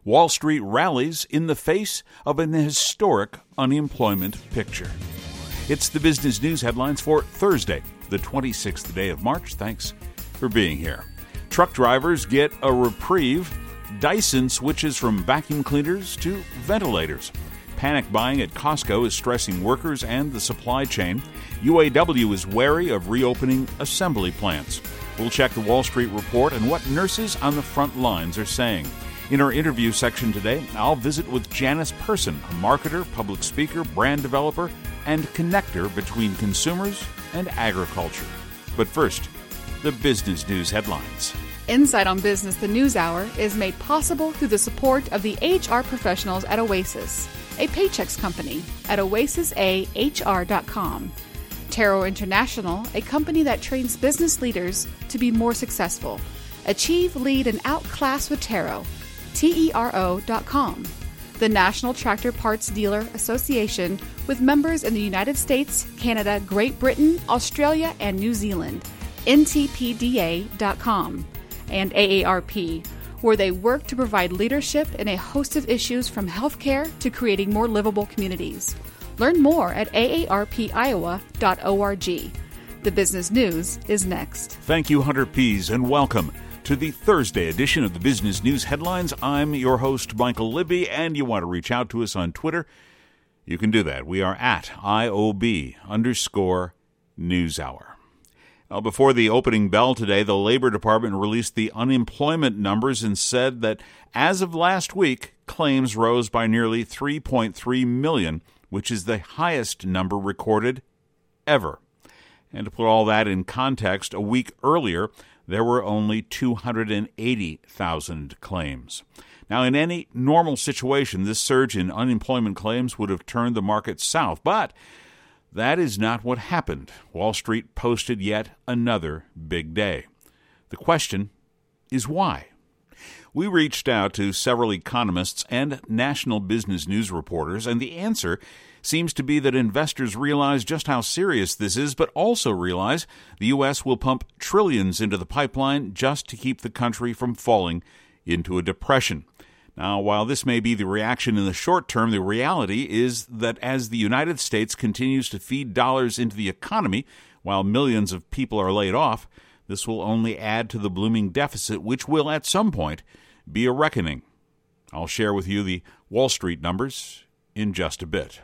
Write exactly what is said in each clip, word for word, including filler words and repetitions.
Wall Street rallies in the face of an historic unemployment picture. It's the business news headlines for Thursday, the twenty-sixth day of March. Thanks for being here. Truck drivers get a reprieve. Dyson switches from vacuum cleaners to ventilators. Panic buying at Costco is stressing workers and the supply chain. U A W is wary of reopening assembly plants. We'll check the Wall Street report and what nurses on the front lines are saying. In our interview section today, I'll visit with Janice Person, a marketer, public speaker, brand developer, and connector between consumers and agriculture. But first, the business news headlines. Insight on Business, the News Hour, is made possible through the support of the H R professionals at Oasis, a Paychex company, at oasis a h r dot com. Taro International, a company that trains business leaders to be more successful. Achieve, lead, and outclass with Taro. T E R O dot com. The National Tractor Parts Dealer Association, with members in the United States, Canada, Great Britain, Australia, and New Zealand. N T P D A dot com. And A A R P, where they work to provide leadership in a host of issues from healthcare to creating more livable communities. Learn more at a a r p iowa dot org. The business news is next. Thank you, Hunter Pease, and welcome to the Thursday edition of the Business News Headlines. I'm your host, Michael Libby, and you want to reach out to us on Twitter? You can do that. We are at I O B underscore NewsHour. Now, before the opening bell today, the Labor Department released the unemployment numbers and said that as of last week, claims rose by nearly three point three million, which is the highest number recorded ever. And to put all that in context, a week earlier, there were only two hundred eighty thousand claims. Now, in any normal situation, this surge in unemployment claims would have turned the market south, but that is not what happened. Wall Street posted yet another big day. The question is why? We reached out to several economists and national business news reporters, and the answer seems to be that investors realize just how serious this is, but also realize the U S will pump trillions into the pipeline just to keep the country from falling into a depression. Now, while this may be the reaction in the short term, the reality is that as the United States continues to feed dollars into the economy while millions of people are laid off, this will only add to the blooming deficit, which will at some point be a reckoning. I'll share with you the Wall Street numbers in just a bit.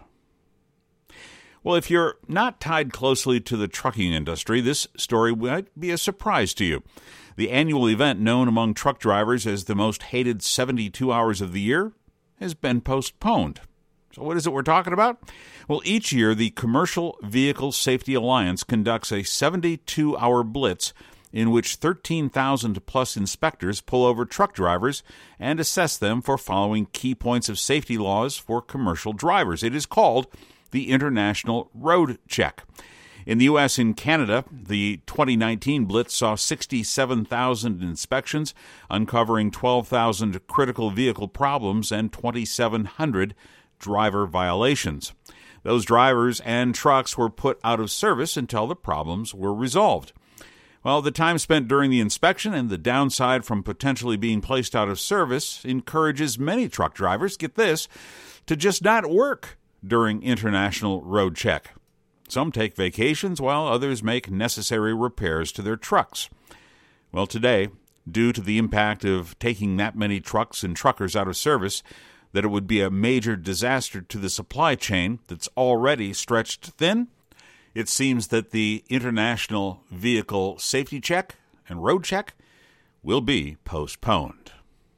Well, if you're not tied closely to the trucking industry, this story might be a surprise to you. The annual event known among truck drivers as the most hated seventy-two hours of the year has been postponed. So what is it we're talking about? Well, each year, the Commercial Vehicle Safety Alliance conducts a seventy-two hour blitz in which thirteen thousand plus inspectors pull over truck drivers and assess them for following key points of safety laws for commercial drivers. It is called the International Road Check. In the U S and Canada, the twenty nineteen Blitz saw sixty-seven thousand inspections, uncovering twelve thousand critical vehicle problems and twenty-seven hundred driver violations. Those drivers and trucks were put out of service until the problems were resolved. Well, the time spent during the inspection and the downside from potentially being placed out of service encourages many truck drivers, get this, to just not work during International Road Check. Some take vacations while others make necessary repairs to their trucks. Well, today, due to the impact of taking that many trucks and truckers out of service, that it would be a major disaster to the supply chain that's already stretched thin, it seems that the International Vehicle Safety Check and Road Check will be postponed.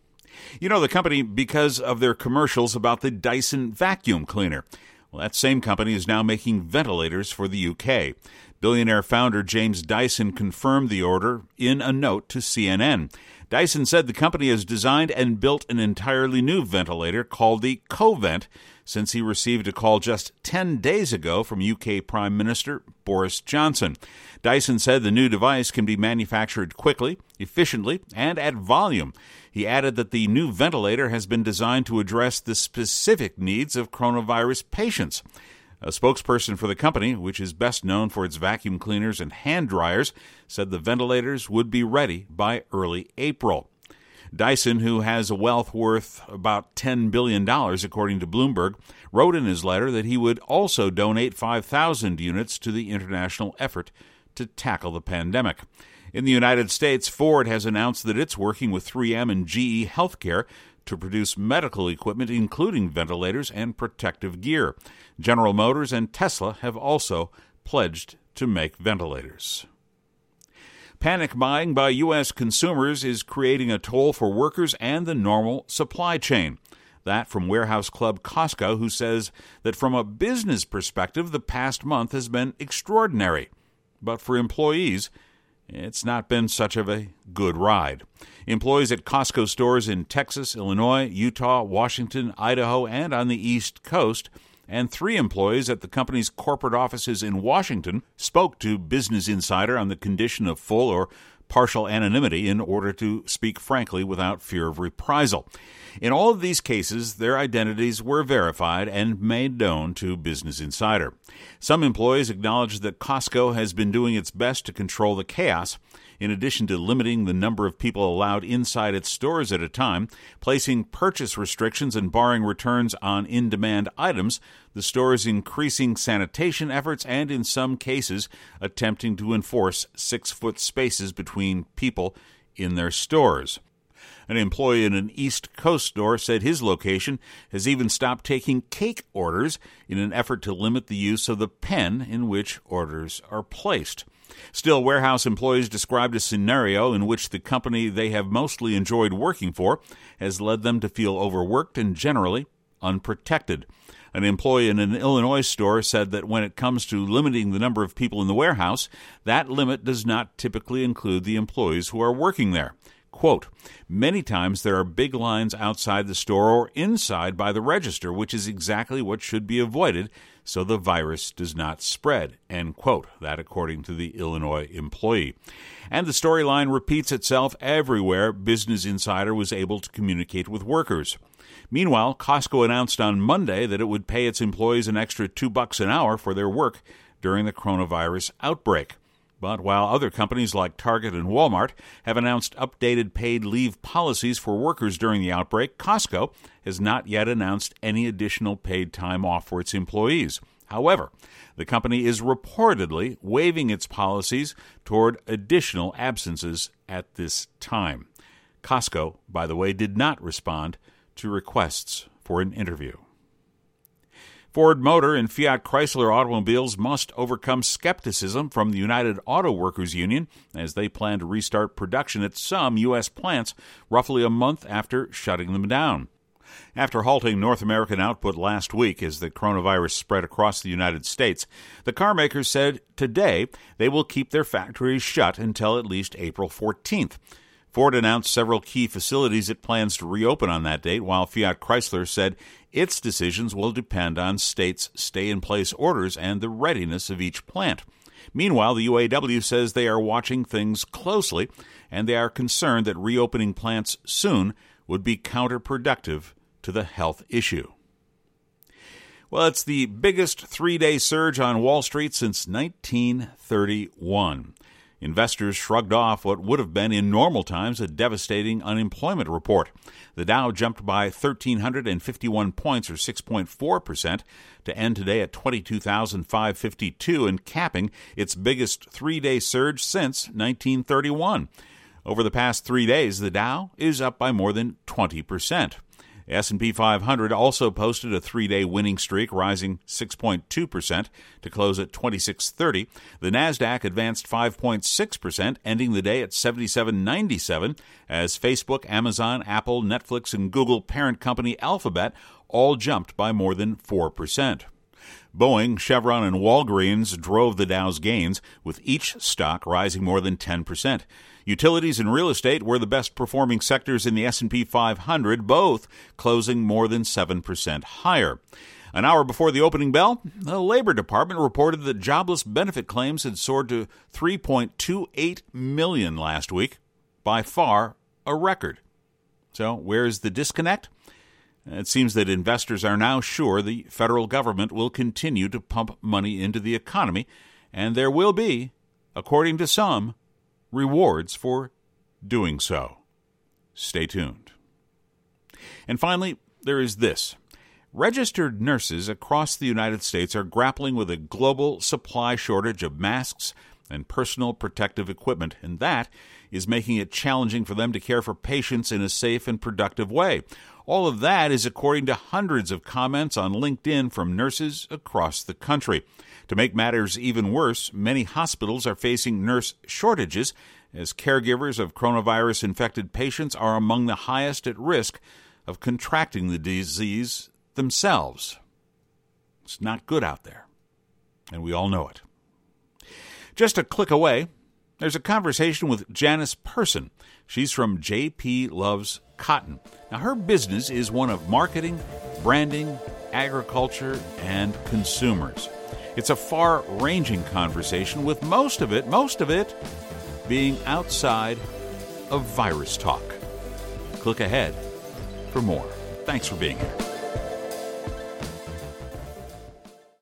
You know the company because of their commercials about the Dyson vacuum cleaner. Well, that same company is now making ventilators for the U K. Billionaire founder James Dyson confirmed the order in a note to C N N. Dyson said the company has designed and built an entirely new ventilator called the Covent since he received a call just ten days ago from U K Prime Minister Boris Johnson. Dyson said the new device can be manufactured quickly, efficiently, and at volume. He added that the new ventilator has been designed to address the specific needs of coronavirus patients. A spokesperson for the company, which is best known for its vacuum cleaners and hand dryers, said the ventilators would be ready by early April. Dyson, who has a wealth worth about ten billion dollars, according to Bloomberg, wrote in his letter that he would also donate five thousand units to the international effort to tackle the pandemic. In the United States, Ford has announced that it's working with three M and G E Healthcare to produce medical equipment, including ventilators and protective gear. General Motors and Tesla have also pledged to make ventilators. Panic buying by U S consumers is creating a toll for workers and the normal supply chain. That from warehouse club Costco, who says that from a business perspective, the past month has been extraordinary. But for employees, it's not been such of a good ride. Employees at Costco stores in Texas, Illinois, Utah, Washington, Idaho, and on the East Coast, and three employees at the company's corporate offices in Washington spoke to Business Insider on the condition of full or partial anonymity in order to speak frankly without fear of reprisal. In all of these cases, their identities were verified and made known to Business Insider. Some employees acknowledged that Costco has been doing its best to control the chaos, in addition to limiting the number of people allowed inside its stores at a time, placing purchase restrictions and barring returns on in-demand items. The store is increasing sanitation efforts and, in some cases, attempting to enforce six-foot spaces between people in their stores. An employee in an East Coast store said his location has even stopped taking cake orders in an effort to limit the use of the pen in which orders are placed. Still, warehouse employees described a scenario in which the company they have mostly enjoyed working for has led them to feel overworked and generally unprotected. An employee in an Illinois store said that when it comes to limiting the number of people in the warehouse, that limit does not typically include the employees who are working there. Quote, many times there are big lines outside the store or inside by the register, which is exactly what should be avoided so the virus does not spread, end quote. That according to the Illinois employee. And the storyline repeats itself everywhere Business Insider was able to communicate with workers. Meanwhile, Costco announced on Monday that it would pay its employees an extra two bucks an hour for their work during the coronavirus outbreak. But while other companies like Target and Walmart have announced updated paid leave policies for workers during the outbreak, Costco has not yet announced any additional paid time off for its employees. However, the company is reportedly waiving its policies toward additional absences at this time. Costco, by the way, did not respond to requests for an interview. Ford Motor and Fiat Chrysler automobiles must overcome skepticism from the United Auto Workers Union as they plan to restart production at some U S plants roughly a month after shutting them down. After halting North American output last week as the coronavirus spread across the United States, the car makers said today they will keep their factories shut until at least April fourteenth. Ford announced several key facilities it plans to reopen on that date, while Fiat Chrysler said its decisions will depend on states' stay-in-place orders and the readiness of each plant. Meanwhile, the U A W says they are watching things closely, and they are concerned that reopening plants soon would be counterproductive to the health issue. Well, it's the biggest three-day surge on Wall Street since nineteen thirty-one. Investors shrugged off what would have been in normal times a devastating unemployment report. The Dow jumped by one thousand three hundred fifty-one points, or six point four percent, to end today at twenty-two thousand five hundred fifty-two and capping its biggest three-day surge since nineteen thirty-one. Over the past three days, the Dow is up by more than twenty percent. The S and P five hundred also posted a three-day winning streak, rising six point two percent to close at twenty-six thirty. The Nasdaq advanced five point six percent, ending the day at seventy-seven ninety-seven, as Facebook, Amazon, Apple, Netflix, and Google parent company Alphabet all jumped by more than four percent. Boeing, Chevron, and Walgreens drove the Dow's gains, with each stock rising more than ten percent. Utilities and real estate were the best-performing sectors in the S and P five hundred, both closing more than seven percent higher. An hour before the opening bell, the Labor Department reported that jobless benefit claims had soared to three point two eight million last week, by far a record. So where's the disconnect? It seems that investors are now sure the federal government will continue to pump money into the economy, and there will be, according to some, rewards for doing so. Stay tuned. And finally, there is this. Registered nurses across the United States are grappling with a global supply shortage of masks and personal protective equipment, and that is making it challenging for them to care for patients in a safe and productive way. All of that is according to hundreds of comments on LinkedIn from nurses across the country. To make matters even worse, many hospitals are facing nurse shortages as caregivers of coronavirus-infected patients are among the highest at risk of contracting the disease themselves. It's not good out there, and we all know it. Just a click away, there's a conversation with Janice Person. She's from J P Loves Cotton. Now, her business is one of marketing, branding, agriculture, and consumers. It's a far-ranging conversation with most of it, most of it being outside of virus talk. Click ahead for more. Thanks for being here.